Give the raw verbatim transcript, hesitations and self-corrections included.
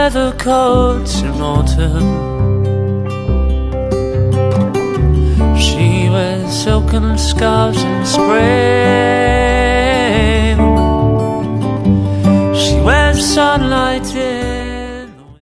leather coats in autumn. She wears silken scarves in spring.